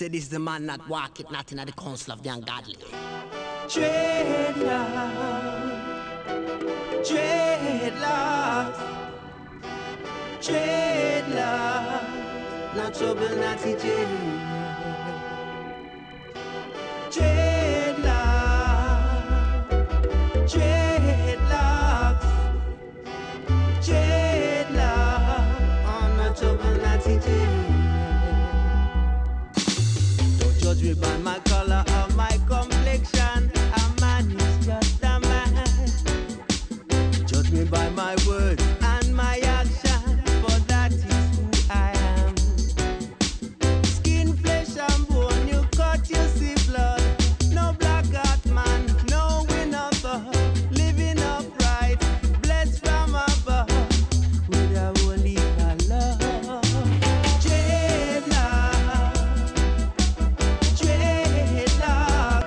Say this the man not walk it, not in the council of the ungodly. Dreadlocks, dreadlocks, not trouble, not jail. Dreadlocks, dreadlocks, dreadlocks, oh, not trouble, not jail. Don't judge me by my color or my complexion. A man is just a man. Judge me by my words and my action, for that is who I am. Skin, flesh and bone, you cut, you see blood. No black heart man, no winner, living upright, blessed from above, with a holy love. Dreadlock, dreadlock.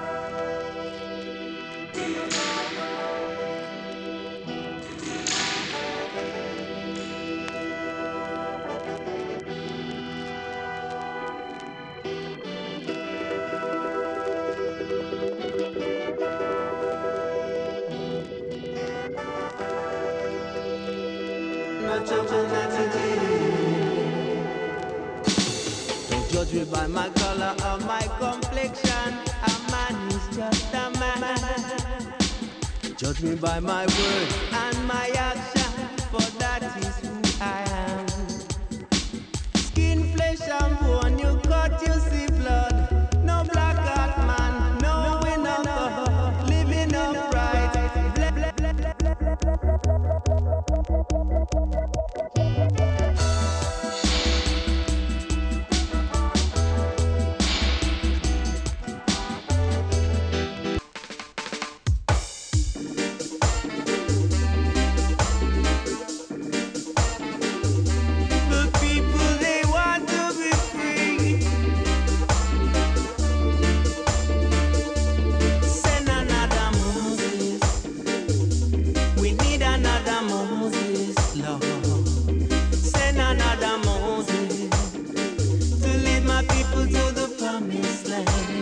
Not trouble, not jail. Don't judge me by my color or my complexion. A man is just a man. Judge me by my word and my action, for that is who I am. Skin, flesh and bone, you cut, you see blood. No black heart man, no winner, living upright. The people, they want to be free. Send another Moses. We need another Moses, Lord. Send another Moses to lead my people to the promised land.